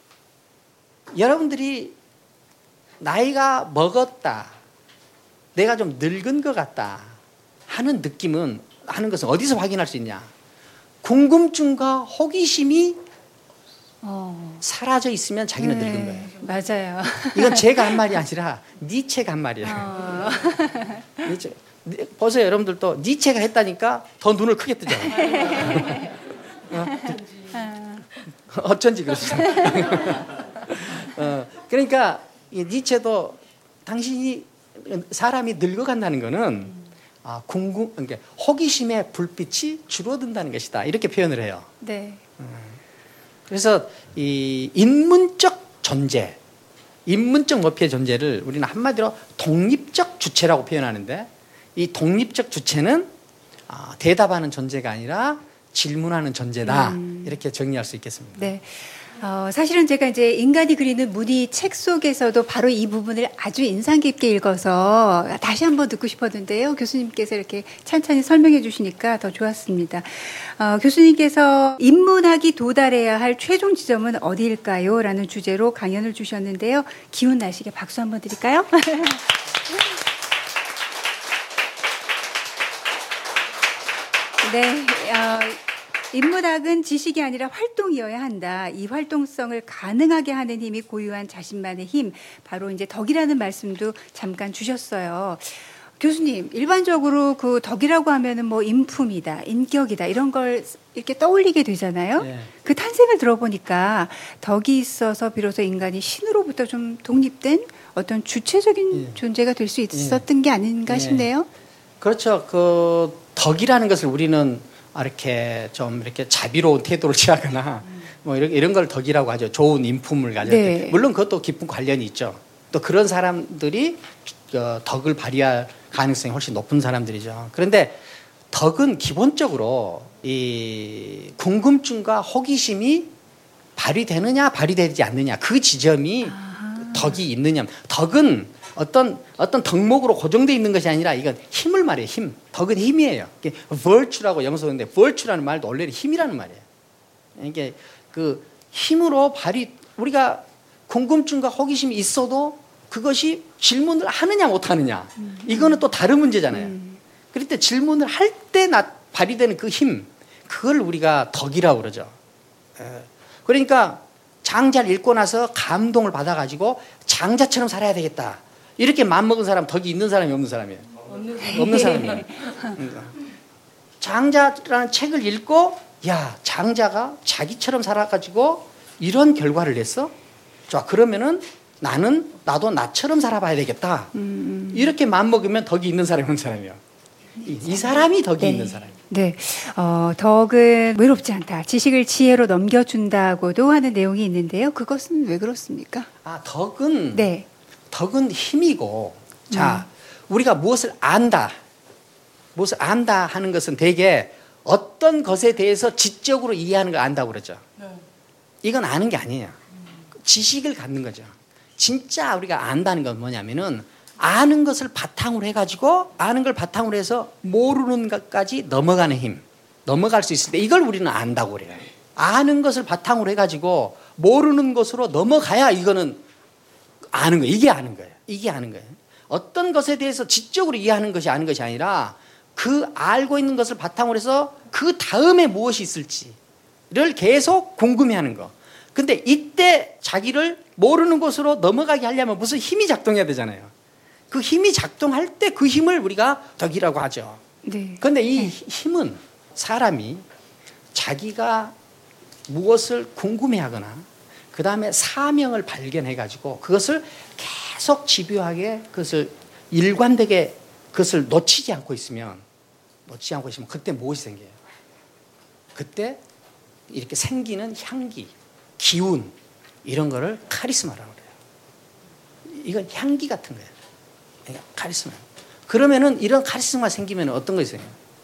여러분들이 나이가 먹었다, 내가 좀 늙은 것 같다 하는 느낌은, 하는 것은 어디서 확인할 수 있냐? 궁금증과 호기심이 어. 사라져 있으면 자기는 네, 늙은 거예요. 맞아요. 이건 제가 한 말이 아니라 니체가 한 말이에요. 어. 니체. 보세요, 여러분들도 니체가 했다니까 더 눈을 크게 뜨잖아요. 어? 어쩐지 그렇습니다. 어, 그러니까 이 니체도 당신이 사람이 늙어간다는 거는 아, 궁금, 그러니까 호기심의 불빛이 줄어든다는 것이다. 이렇게 표현을 해요. 네. 그래서 이 인문적 존재, 인문적 높이의 존재를 우리는 한마디로 독립적 주체라고 표현하는데, 이 독립적 주체는 아, 대답하는 존재가 아니라 질문하는 존재다. 음. 이렇게 정리할 수 있겠습니다. 네. 어, 사실은 제가 이제 인간이 그리는 무늬 책 속에서도 바로 이 부분을 아주 인상 깊게 읽어서 다시 한번 듣고 싶었는데요. 교수님께서 이렇게 찬찬히 설명해 주시니까 더 좋았습니다. 어, 교수님께서 인문학이 도달해야 할 최종 지점은 어디일까요? 라는 주제로 강연을 주셨는데요. 기운 나시게 박수 한번 드릴까요? 네. 어, 인문학은 지식이 아니라 활동이어야 한다. 이 활동성을 가능하게 하는 힘이 고유한 자신만의 힘. 바로 이제 덕이라는 말씀도 잠깐 주셨어요. 교수님, 일반적으로 그 덕이라고 하면은 뭐 인품이다, 인격이다, 이런 걸 이렇게 떠올리게 되잖아요. 네. 그 탄생을 들어보니까 덕이 있어서 비로소 인간이 신으로부터 좀 독립된 어떤 주체적인 네. 존재가 될 수 있었던 네. 게 아닌가 네. 싶네요. 그렇죠. 그 덕이라는 것을 우리는 이렇게 좀 이렇게 자비로운 태도를 취하거나 뭐 이런 이런 걸 덕이라고 하죠. 좋은 인품을 가졌을 때. 네. 물론 그것도 깊은 관련이 있죠. 또 그런 사람들이 덕을 발휘할 가능성이 훨씬 높은 사람들이죠. 그런데 덕은 기본적으로 이 궁금증과 호기심이 발휘되느냐 발휘되지 않느냐 그 지점이 아하. 덕이 있느냐. 덕은 어떤 어떤 덕목으로 고정되어 있는 것이 아니라 이건 힘을 말해요. 힘. 덕은 힘이에요. 이게 virtue라고 영어 쓰는데 virtue라는 말도 원래는 힘이라는 말이에요. 이게 그 힘으로 발휘 우리가 궁금증과 호기심이 있어도 그것이 질문을 하느냐 못하느냐 음. 이거는 또 다른 문제잖아요. 음. 그럴 때 질문을 할 때 발휘되는 그 힘 그걸 우리가 덕이라고 그러죠. 그러니까 장자를 읽고 나서 감동을 받아가지고 장자처럼 살아야 되겠다. 이렇게 마음먹은 사람 덕이 있는 사람이 없는 사람이에요. 없는, 없는 사람이에요. 장자라는 책을 읽고 야 장자가 자기처럼 살아가지고 이런 결과를 냈어? 자 그러면은 나는 나도 나처럼 살아봐야 되겠다. 음. 이렇게 마음먹으면 덕이 있는 사람이 없는 사람이에요. 이, 이 사람이 덕이 네. 있는 사람이에요. 네, 어, 덕은 외롭지 않다. 지식을 지혜로 넘겨준다고도 하는 내용이 있는데요. 그것은 왜 그렇습니까? 아, 덕은 네. 덕은 힘이고, 자, 음. 우리가 무엇을 안다, 무엇을 안다 하는 것은 대개 어떤 것에 대해서 지적으로 이해하는 걸 안다고 그러죠. 네. 이건 아는 게 아니에요. 지식을 갖는 거죠. 진짜 우리가 안다는 건 뭐냐면은 아는 것을 바탕으로 해가지고 아는 걸 바탕으로 해서 모르는 것까지 넘어가는 힘, 넘어갈 수 있을 때 이걸 우리는 안다고 그래요. 아는 것을 바탕으로 해가지고 모르는 것으로 넘어가야 이거는 아는 거예요. 이게 아는 거예요. 이게 아는 거예요. 어떤 것에 대해서 지적으로 이해하는 것이 아는 것이 아니라 그 알고 있는 것을 바탕으로 해서 그 다음에 무엇이 있을지를 계속 궁금해하는 거. 근데 이때 자기를 모르는 곳으로 넘어가게 하려면 무슨 힘이 작동해야 되잖아요. 그 힘이 작동할 때 그 힘을 우리가 덕이라고 하죠. 네. 그런데 이 네. 힘은 사람이 자기가 무엇을 궁금해하거나 그 다음에 사명을 발견해가지고 그것을 계속 집요하게 그것을 일관되게 그것을 놓치지 않고 있으면 놓치지 않고 있으면 그때 무엇이 생겨요? 그때 이렇게 생기는 향기, 기운 이런 거를 카리스마라고 그래요. 이건 향기 같은 거예요. 카리스마. 그러면은 이런 카리스마 생기면 어떤 거 있어요?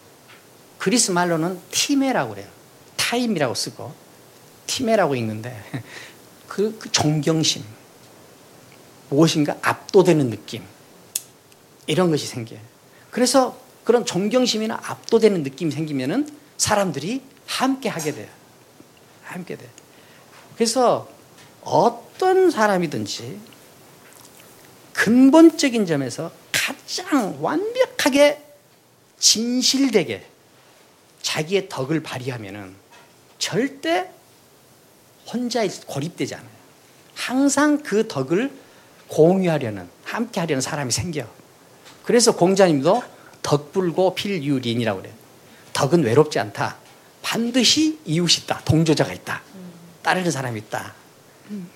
그리스 말로는 티메라고 그래요. 타임이라고 쓰고 티메라고 읽는데 그, 그 존경심, 무엇인가 압도되는 느낌 이런 것이 생겨요. 그래서 그런 존경심이나 압도되는 느낌이 생기면은 사람들이 함께 하게 돼요. 함께 돼요. 그래서 어떤 사람이든지 근본적인 점에서 가장 완벽하게 진실되게 자기의 덕을 발휘하면은 절대 혼자 고립되지 않아요. 항상 그 덕을 공유하려는, 함께 하려는 사람이 생겨. 그래서 공자님도 덕불고 필유린이라고 그래요. 덕은 외롭지 않다. 반드시 이웃이 있다. 동조자가 있다. 따르는 사람이 있다. 음.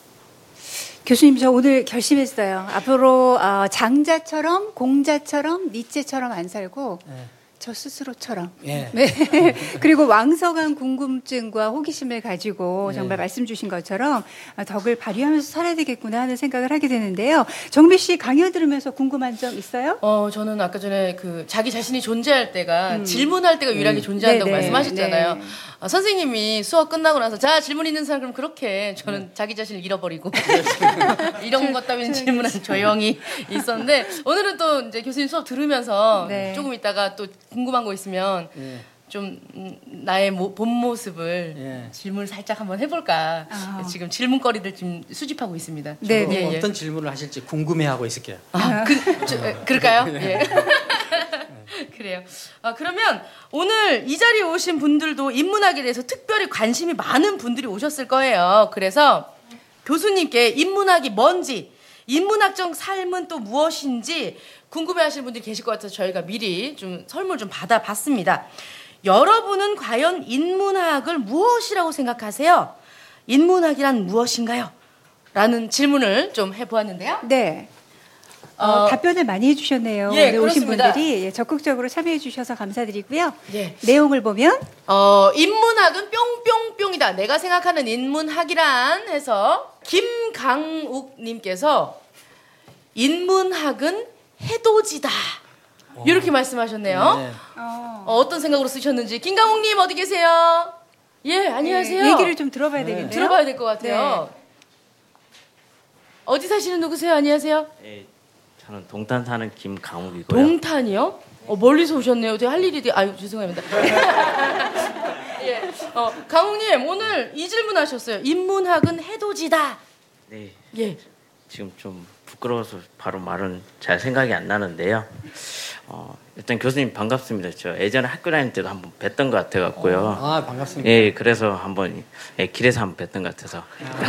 교수님, 저 오늘 결심했어요. 앞으로 어, 장자처럼 공자처럼 니체처럼 안 살고 네. 저 스스로처럼 네. 네. 그리고 왕성한 궁금증과 호기심을 가지고 네. 정말 말씀 주신 것처럼 덕을 발휘하면서 살아야 되겠구나 하는 생각을 하게 되는데요. 정미 씨 강연 들으면서 궁금한 점 있어요? 어 저는 아까 전에 그 자기 자신이 존재할 때가 음. 질문할 때가 유일하게 음. 존재한다고 네네. 말씀하셨잖아요. 네. 아, 선생님이 수업 끝나고 나서 자 질문 있는 사람 그럼 그렇게 저는 네. 자기 자신을 잃어버리고 이런 것 따윈 질문은 조용히 있었는데 오늘은 또 이제 교수님 수업 들으면서 네. 조금 있다가 또 궁금한 거 있으면 네. 좀 나의 모, 본 모습을 네. 질문을 살짝 한번 해볼까 아. 지금 질문거리들 좀 수집하고 있습니다. 네, 네. 어떤 질문을 하실지 궁금해하고 있을게요. 아, 그, 저, 그럴까요? 예. 그래요. 아, 그러면 오늘 이 자리에 오신 분들도 인문학에 대해서 특별히 관심이 많은 분들이 오셨을 거예요. 그래서 교수님께 인문학이 뭔지, 인문학적 삶은 또 무엇인지 궁금해하시는 분들이 계실 것 같아서 저희가 미리 좀 설문을 좀 받아봤습니다. 여러분은 과연 인문학을 무엇이라고 생각하세요? 인문학이란 무엇인가요? 라는 질문을 좀 해보았는데요. 네. 어, 어, 답변을 많이 해주셨네요. 예, 오늘 오신 그렇습니다. 분들이 예, 적극적으로 참여해주셔서 감사드리고요. 예. 내용을 보면 어, 인문학은 뿅뿅뿅이다. 내가 생각하는 인문학이란 해서 김강욱님께서 인문학은 해돋이다 이렇게 말씀하셨네요. 네. 어. 어, 어떤 생각으로 쓰셨는지. 김강욱님 어디 계세요? 예, 안녕하세요. 네, 얘기를 좀 들어봐야 네. 되겠네요. 들어봐야 될 것 같아요. 네. 어디 사시는 누구세요? 안녕하세요. 예, 저는 동탄 사는 김강욱이고요. 동탄이요? 어, 멀리서 오셨네요. 제가 할 일이 되... 아유, 죄송합니다. 예, 어, 강욱님 오늘 이 질문하셨어요. 인문학은 해돋이다. 네. 예. 지금 좀 부끄러워서 바로 말은 잘 생각이 안 나는데요. 어, 일단 교수님 반갑습니다. 저 예전에 학교 다닐 때도 한번 뵀던 것 같아갖고요. 어, 아 반갑습니다. 예, 그래서 한번 예, 길에서 한번 뵀던 것 같아서.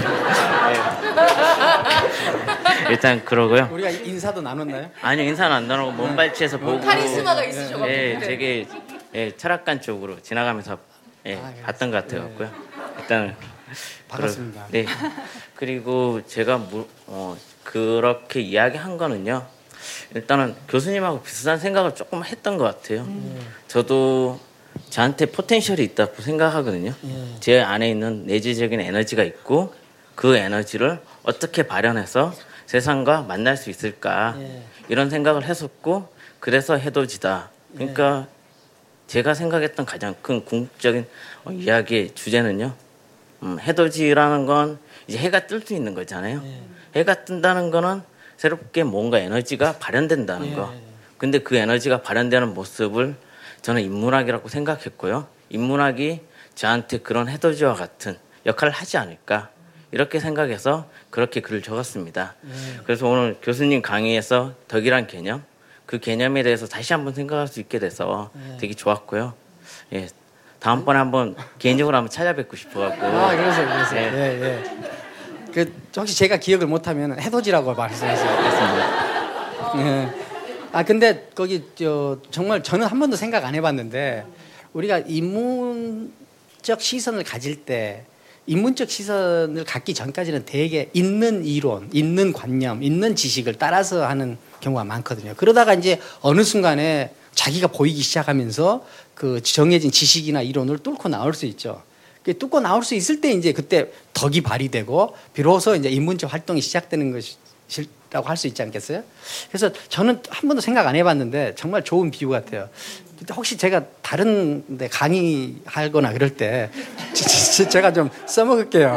예. 일단 그러고요. 우리가 인사도 나눴나요? 아니요, 인사는 안 나누고 먼발치에서 보고. 카리스마가 있으셔가지고. 예, 되게 예, 철학관 쪽으로 지나가면서 예, 아, 봤던 것 같아갖고요. 네. 일단 반갑습니다. 그러, 네. 그리고 제가 무, 어, 그렇게 이야기한 거는요. 일단은 교수님하고 비슷한 생각을 조금 했던 것 같아요. 음. 저도 저한테 포텐셜이 있다고 생각하거든요. 예. 제 안에 있는 내재적인 에너지가 있고 그 에너지를 어떻게 발현해서 세상과 만날 수 있을까 예. 이런 생각을 했었고 그래서 해돋이다. 그러니까 예. 제가 생각했던 가장 큰 궁극적인 이야기의 주제는요. 음, 해돋이라는 건 이제 해가 뜰 수 있는 거잖아요. 예. 해가 뜬다는 거는 새롭게 뭔가 에너지가 발현된다는 거. 예. 근데 그 에너지가 발현되는 모습을 저는 인문학이라고 생각했고요. 인문학이 저한테 그런 해돋이와 같은 역할을 하지 않을까 이렇게 생각해서 그렇게 글을 적었습니다. 예. 그래서 오늘 교수님 강의에서 덕이란 개념, 그 개념에 대해서 다시 한번 생각할 수 있게 돼서 예. 되게 좋았고요. 예. 다음번에 한번 개인적으로 한번 찾아뵙고 싶어갖고. 아, 그러세요, 그러세요. 예, 예. 예. 그 혹시 제가 기억을 못하면 해돋이라고 말씀하셨습니다. 예. 아 근데 거기 저 정말 저는 한 번도 생각 안 해봤는데 우리가 인문적 시선을 가질 때 인문적 시선을 갖기 전까지는 되게 있는 이론, 있는 관념, 있는 지식을 따라서 하는 경우가 많거든요. 그러다가 이제 어느 순간에 자기가 보이기 시작하면서 그 정해진 지식이나 이론을 뚫고 나올 수 있죠. 뚫고 나올 수 있을 때 이제 그때 덕이 발휘되고 비로소 이제 인문적 활동이 시작되는 것이라고 할 수 있지 않겠어요? 그래서 저는 한 번도 생각 안 해봤는데 정말 좋은 비유 같아요. 혹시 제가 다른 데 강의하거나 그럴 때 제가 좀 써먹을게요.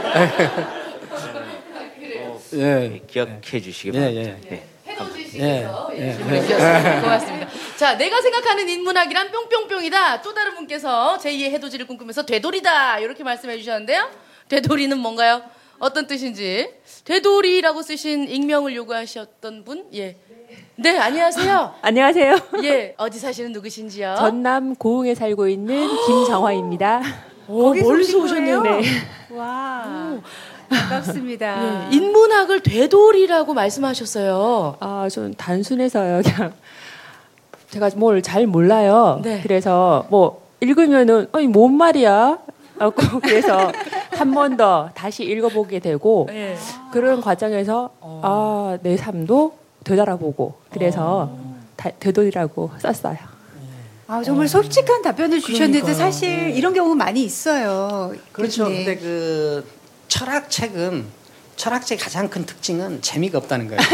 어, 예. 기억해 주시기 바랍니다. 예, 예. 예. 해놓으시면서 예, 질문해 주셨습니다. 고맙습니다. 자, 내가 생각하는 인문학이란 뿅뿅뿅이다. 또 다른 분께서 제이의 해돋이를 꿈꾸면서 되돌이다. 이렇게 말씀해 주셨는데요. 되돌이는 뭔가요? 어떤 뜻인지. 되돌이라고 쓰신 익명을 요구하셨던 분? 예. 네, 안녕하세요. 안녕하세요. 예, 어디 사시는 누구신지요? 전남 고흥에 살고 있는 김정화입니다. 오, 멀리서 오셨네요. 네. 와. 오. 반갑습니다. 네, 인문학을 되돌이라고 말씀하셨어요. 아, 전 단순해서요. 그냥 제가 뭘 잘 몰라요. 네. 그래서 뭐 읽으면은 아니 뭔 말이야? 하고 그래서 한 번 더 다시 읽어보게 되고 네. 그런 과정에서 어. 아, 내 삶도 되돌아보고 그래서 어. 다, 되돌이라고 썼어요. 아, 정말 솔직한 답변을 주셨는데 그러니까요. 사실 이런 경우 많이 있어요. 그렇죠. 근데 그 철학책은 철학책의 가장 큰 특징은 재미가 없다는 거예요.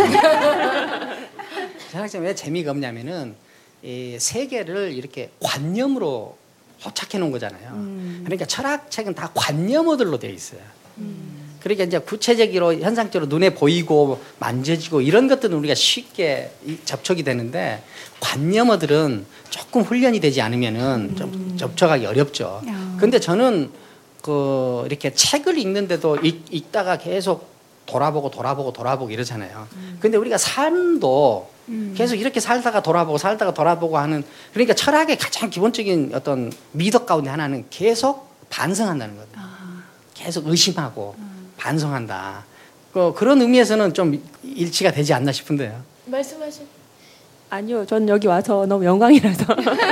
철학책은 왜 재미가 없냐면은 이 세계를 이렇게 관념으로 포착해 놓은 거잖아요. 음. 그러니까 철학책은 다 관념어들로 되어 있어요. 음. 그러니까 이제 구체적으로 현상적으로 눈에 보이고 만져지고 이런 것들은 우리가 쉽게 접촉이 되는데 관념어들은 조금 훈련이 되지 않으면은 좀 음. 접촉하기 어렵죠. 그런데 저는 그 이렇게 책을 읽는데도 읽, 읽다가 계속 돌아보고 돌아보고 돌아보고 이러잖아요. 음. 근데 우리가 삶도 음. 계속 이렇게 살다가 돌아보고 살다가 돌아보고 하는 그러니까 철학의 가장 기본적인 어떤 미덕 가운데 하나는 계속 반성한다는 거예요. 아. 계속 의심하고 음. 반성한다. 그, 그런 의미에서는 좀 일치가 되지 않나 싶은데요. 말씀하신. 아니요, 전 여기 와서 너무 영광이라서.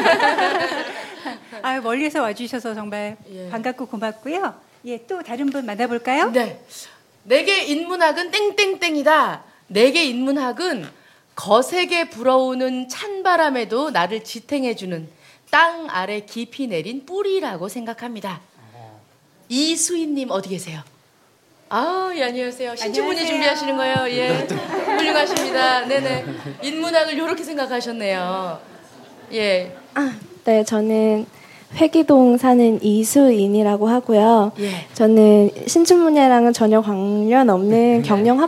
아, 멀리서 와주셔서 정말 예. 반갑고 고맙고요. 예, 또 다른 분 만나볼까요? 네. 내게 인문학은 땡땡땡이다. 내게 인문학은 거세게 불어오는 찬바람에도 나를 지탱해주는 땅 아래 깊이 내린 뿌리라고 생각합니다. 어. 이수인님 어디 계세요? 아, 예, 안녕하세요. 신주분이 준비하시는 거예요. 예. 훌륭하십니다. 네네. 인문학을 이렇게 생각하셨네요. 예. 아, 네, 저는 회기동 사는 이수인이라고 하고요. 예. 저는 신춘문예랑은 전혀 관련 없는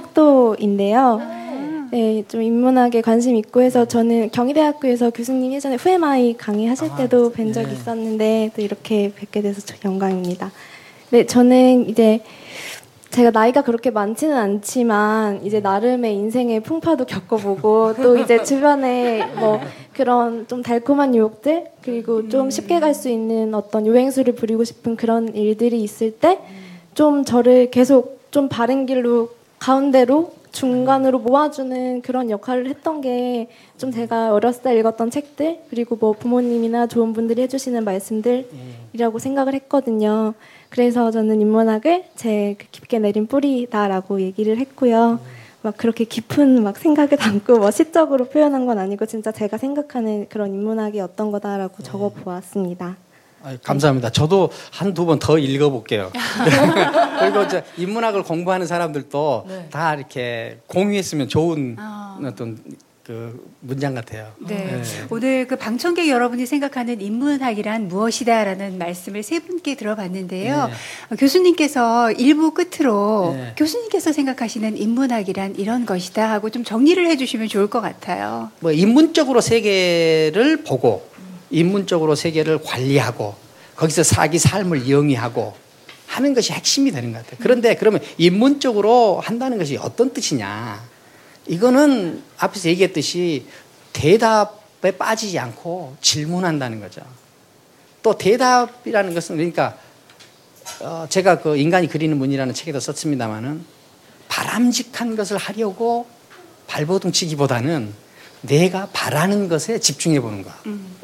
경영학도인데요. 네, 좀 인문학에 관심 있고 해서 저는 경희대학교에서 교수님 예전에 후에마이 강의하실 때도 아, 뵌 적이 네. 있었는데 또 이렇게 뵙게 돼서 영광입니다. 네, 저는 이제 제가 나이가 그렇게 많지는 않지만 이제 나름의 인생의 풍파도 겪어보고 또 이제 주변에 뭐 그런 좀 달콤한 유혹들 그리고 좀 쉽게 갈 수 있는 어떤 요행수를 부리고 싶은 그런 일들이 있을 때 좀 저를 계속 좀 바른 길로 가운데로 중간으로 모아주는 그런 역할을 했던 게 좀 제가 어렸을 때 읽었던 책들 그리고 뭐 부모님이나 좋은 분들이 해주시는 말씀들이라고 생각을 했거든요. 그래서 저는 인문학을 제 깊게 내린 뿌리다라고 얘기를 했고요. 막 그렇게 깊은 막 생각을 담고 뭐 시적으로 표현한 건 아니고 진짜 제가 생각하는 그런 인문학이 어떤 거다라고 적어 보았습니다. 아유, 감사합니다. 저도 한두 번 더 읽어볼게요. 그리고 이제 인문학을 공부하는 사람들도 네. 다 이렇게 공유했으면 좋은 아. 어떤 그 문장 같아요. 네. 네. 오늘 그 방청객 여러분이 생각하는 인문학이란 무엇이다라는 말씀을 세 분께 들어봤는데요. 네. 교수님께서 일부 끝으로 네. 교수님께서 생각하시는 인문학이란 이런 것이다 하고 좀 정리를 해주시면 좋을 것 같아요. 뭐 인문적으로 세계를 보고 인문적으로 세계를 관리하고 거기서 자기 삶을 영위하고 하는 것이 핵심이 되는 것 같아요. 그런데 그러면 인문적으로 한다는 것이 어떤 뜻이냐? 이거는 앞에서 얘기했듯이 대답에 빠지지 않고 질문한다는 거죠. 또 대답이라는 것은 그러니까 어 제가 그 인간이 그리는 문이라는 책에도 썼습니다마는 바람직한 것을 하려고 발버둥 치기보다는 내가 바라는 것에 집중해 보는 거야. 음.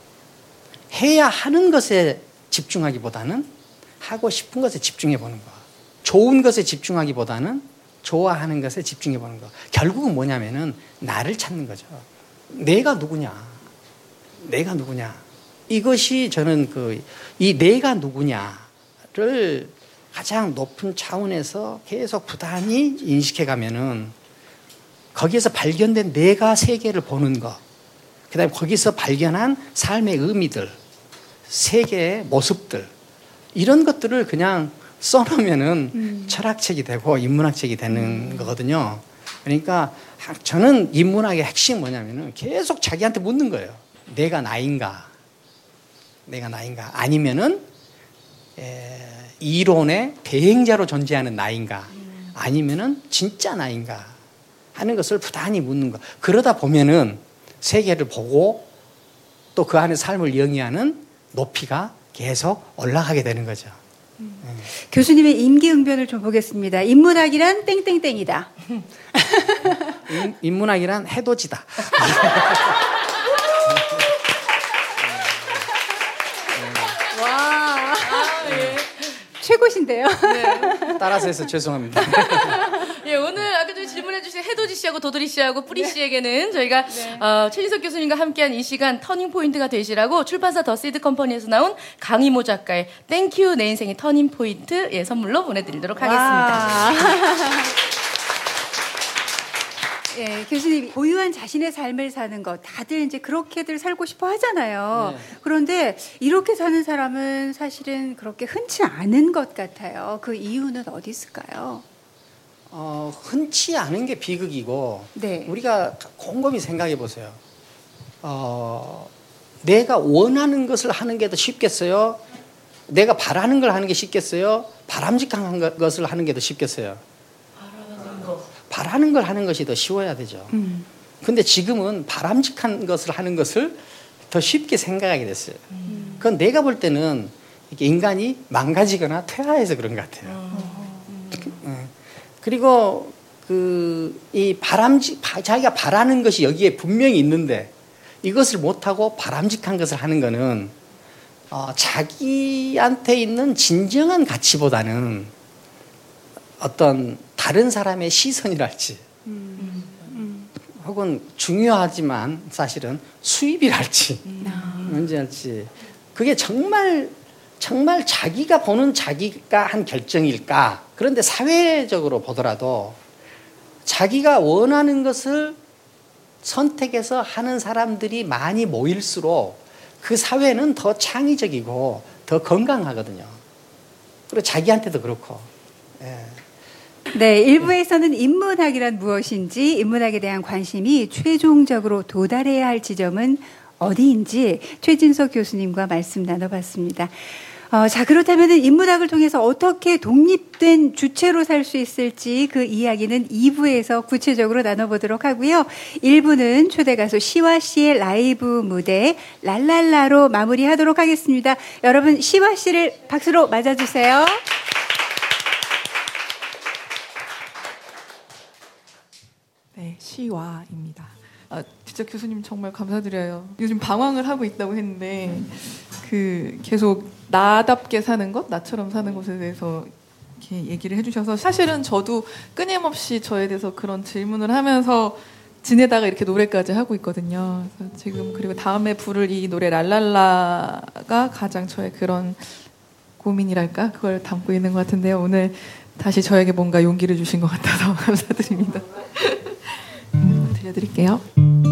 해야 하는 것에 집중하기보다는 하고 싶은 것에 집중해 보는 거야. 좋은 것에 집중하기보다는 좋아하는 것에 집중해 보는 거. 결국은 뭐냐면은 나를 찾는 거죠. 내가 누구냐? 내가 누구냐? 이것이 저는 그 이 내가 누구냐를 가장 높은 차원에서 계속 부단히 인식해 가면은 거기에서 발견된 내가 세계를 보는 것, 그다음에 거기서 발견한 삶의 의미들, 세계의 모습들 이런 것들을 그냥 써놓으면은 음. 철학책이 되고 인문학책이 되는 음. 거거든요. 그러니까 저는 인문학의 핵심이 뭐냐면은 계속 자기한테 묻는 거예요. 내가 나인가? 내가 나인가? 아니면은 에, 이론의 대행자로 존재하는 나인가? 음. 아니면은 진짜 나인가? 하는 것을 부단히 묻는 거. 그러다 보면은 세계를 보고 또 그 안에 삶을 영위하는 높이가 계속 올라가게 되는 거죠. 음. 네. 교수님의 임기응변을 좀 보겠습니다. 인문학이란 땡땡땡이다. 인, 인문학이란 해돋이다. 와, 아, 예. 최고신데요. 네. 따라서 해서 죄송합니다. 예, 오늘 아까 좀 질문해주신 해돋이 씨하고 도돌이 씨하고 뿌리 네. 씨에게는 저희가 네. 어, 최진석 교수님과 함께한 이 시간 터닝 포인트가 되시라고 출판사 더 시드 컴퍼니에서 나온 강희모 작가의 땡큐 내 인생의 터닝 포인트 예, 선물로 보내드리도록 하겠습니다. 예, 교수님 고유한 자신의 삶을 사는 것 다들 이제 그렇게들 살고 싶어 하잖아요. 네. 그런데 이렇게 사는 사람은 사실은 그렇게 흔치 않은 것 같아요. 그 이유는 어디 있을까요? 어, 흔치 않은 게 비극이고 네. 우리가 곰곰이 생각해 보세요. 어, 내가 원하는 것을 하는 게 더 쉽겠어요? 내가 바라는 걸 하는 게 쉽겠어요? 바람직한 것을 하는 게 더 쉽겠어요? 바라는 거. 바라는 걸 하는 것이 더 쉬워야 되죠. 음. 근데 지금은 바람직한 것을 하는 것을 더 쉽게 생각하게 됐어요. 음. 그건 내가 볼 때는 이게 인간이 망가지거나 퇴화해서 그런 것 같아요. 음. 음. 그리고 그 이 바람직 자기가 바라는 것이 여기에 분명히 있는데 이것을 못하고 바람직한 것을 하는 거는 어, 자기한테 있는 진정한 가치보다는 어떤 다른 사람의 시선이랄지 음, 음. 혹은 중요하지만 사실은 수입이랄지 음. 뭔지랄지 그게 정말 정말 자기가 보는 자기가 한 결정일까? 그런데 사회적으로 보더라도 자기가 원하는 것을 선택해서 하는 사람들이 많이 모일수록 그 사회는 더 창의적이고 더 건강하거든요. 그리고 자기한테도 그렇고. 예. 네, 일부에서는 인문학이란 무엇인지, 인문학에 대한 관심이 최종적으로 도달해야 할 지점은 어디인지 최진석 교수님과 말씀 나눠봤습니다. 어, 자, 그렇다면 인문학을 통해서 어떻게 독립된 주체로 살 수 있을지 그 이야기는 이 부에서 구체적으로 나눠보도록 하고요. 일 부는 초대 가수 시와 씨의 라이브 무대 랄랄라로 마무리하도록 하겠습니다. 여러분, 시와 씨를 박수로 맞아주세요. 네, 시와입니다. 아, 진짜 교수님 정말 감사드려요. 요즘 방황을 하고 있다고 했는데 그 계속 나답게 사는 것, 나처럼 사는 것에 대해서 이렇게 얘기를 해주셔서 사실은 저도 끊임없이 저에 대해서 그런 질문을 하면서 지내다가 이렇게 노래까지 하고 있거든요. 그래서 지금 그리고 다음에 부를 이 노래 랄랄라가 가장 저의 그런 고민이랄까 그걸 담고 있는 것 같은데요. 오늘 다시 저에게 뭔가 용기를 주신 것 같아서 감사드립니다. 들려드릴게요.